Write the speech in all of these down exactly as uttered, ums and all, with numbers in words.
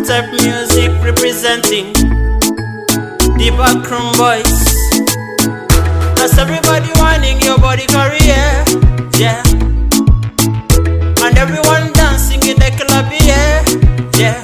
Prototype Music representing the Backroom Boys. That's everybody wanting your body career, yeah. And everyone dancing in the club, yeah, yeah.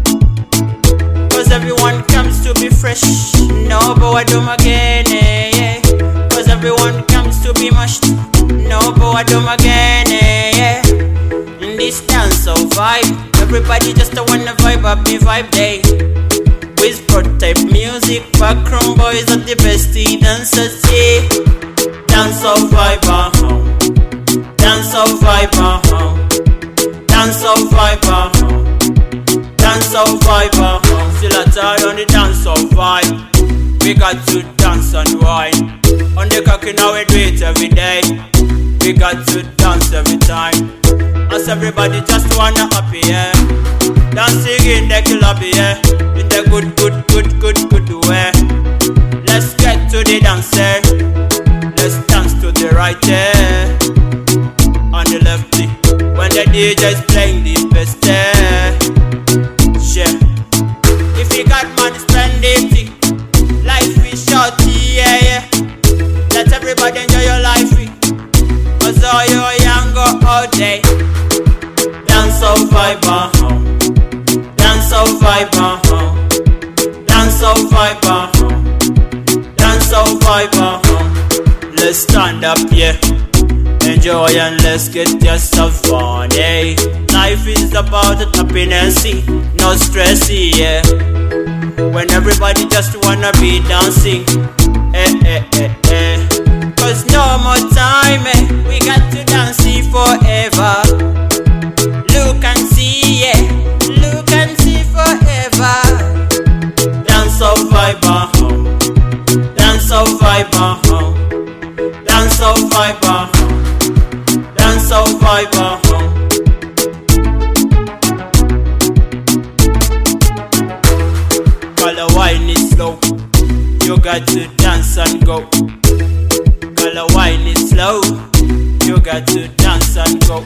Cause everyone comes to be fresh, no boy do again, eh, yeah. Cause everyone comes to be mashed, no boy do again, eh, yeah. In this dance of vibe, everybody just wanna vibe up the vibe day. With Prototype Music, Backroom Boys are the best dancers, yeah. Dance of vibe, uh-huh. Dance of vibe, uh-huh. Dance of vibe, uh-huh. Dance of vibe, uh-huh. Still a tie on the dance of vibe. We got to dance and wine. On the cocky now we do it every day. We got to dance every time. As everybody just wanna happy, yeah. Dancing in the club, yeah. In the good, good, good, good, good way. Let's get to the dance, yeah. Let's dance to the right, yeah. On the left, when the D J's playing the best, yeah. Yeah. If you got money, spend it. Life is short, yeah, yeah. Let everybody enjoy your life, cause all you're young, go all day. Dance of vibe, uh-huh. Dance of vibe, uh-huh. Dance of vibe, uh-huh. Dance of vibe, uh-huh. Let's stand up, yeah. Enjoy and let's get yourself fun, yeah. Life is about happiness, no stress, yeah. When everybody just wanna be dancing, eh, eh, eh, eh. Cause no more time, eh. We got to dance forever. Look and see, yeah. Look and see forever. Dance of vibe, uh-huh. Dance of vibe, uh-huh. Dance of vibe, uh-huh. Dance of vibe, uh-huh. Color wine is slow. You got to dance and go. Color wine is slow. You got to dance and go.